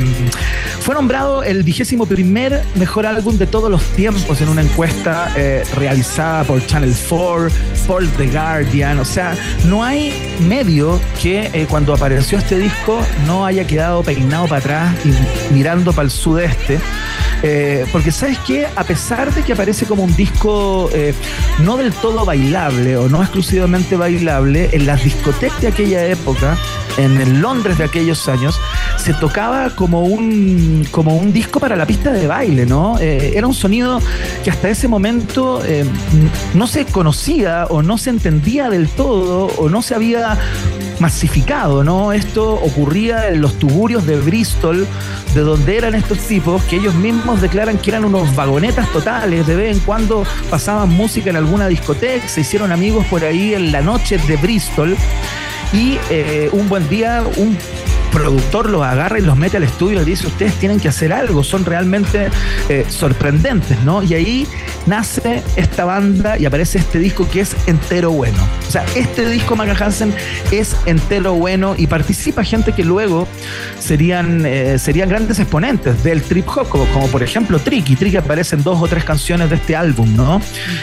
Fue nombrado el 21º mejor álbum de todos los tiempos en una encuesta realizada por Channel 4, por The Guardian. O sea, no hay medio que cuando apareció este disco no haya quedado peinado para atrás y mirando para el sudeste. Porque ¿sabes qué? A pesar de que aparece como un disco no del todo bailable o no exclusivamente bailable, en las discotecas de aquella época, en el Londres de aquellos años, se tocaba como un disco para la pista de baile, ¿no? Era un sonido que hasta ese momento no se conocía o no se entendía del todo o no se había masificado, ¿no? Esto ocurría en los tuburios de Bristol, de donde eran estos tipos, que ellos mismos declaran que eran unos vagonetas totales. De vez en cuando pasaban música en alguna discoteca, se hicieron amigos por ahí en la noche de Bristol, y un buen día un productor los agarra y los mete al estudio y les dice: ustedes tienen que hacer algo, son realmente sorprendentes, ¿no? Y ahí nace esta banda y aparece este disco que es entero bueno. O sea, este disco, Maca Hansen, es entero bueno, y participa gente que luego serían grandes exponentes del trip hop, como por ejemplo Tricky. Tricky aparece en 2 o 3 canciones de este álbum, ¿no?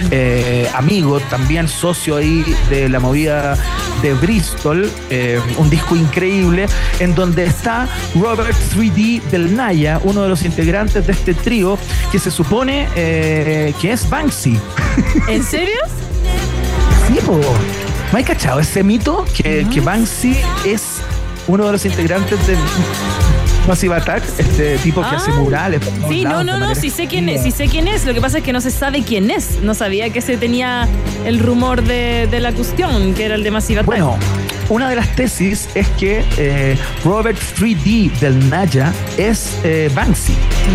Amigo, también socio ahí de la movida de Bristol, un disco increíble en donde está Robert 3D del Naya, uno de los integrantes de este trío que se supone que es Banksy. ¿En serio? Sí, po. ¿No hay cachado ese mito? Que Banksy es uno de los integrantes de Massive Attack, este tipo que hace murales. Sí, no, sí sé quién es. Lo que pasa es que no se sabe quién es. No sabía que se tenía el rumor de la cuestión, que era el de Massive Attack. Bueno, una de las tesis es que Robert 3D del Naya es Banksy.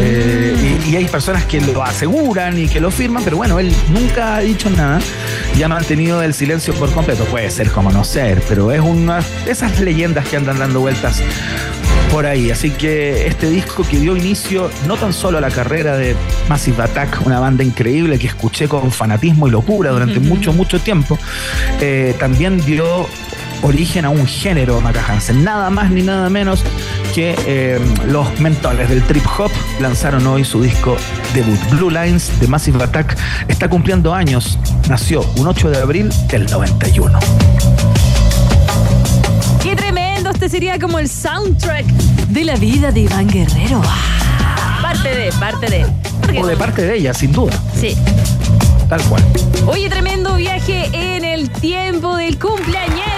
Y hay personas que lo aseguran y que lo firman, pero bueno, él nunca ha dicho nada y ha mantenido el silencio por completo. Puede ser como no ser, pero es una de esas leyendas que andan dando vueltas por ahí. Así que este disco que dio inicio no tan solo a la carrera de Massive Attack, una banda increíble que escuché con fanatismo y locura durante mucho tiempo, también dio origen a un género, Maca Hansen. Nada más ni nada menos que los mentores del trip hop lanzaron hoy su disco debut. Blue Lines de Massive Attack está cumpliendo años. Nació un 8 de abril del 91. ¡Qué tremendo! Este sería como el soundtrack de la vida de Iván Guerrero. Parte de. O de parte de ella, sin duda. Sí. Tal cual. Oye, tremendo viaje en el tiempo del cumpleañero.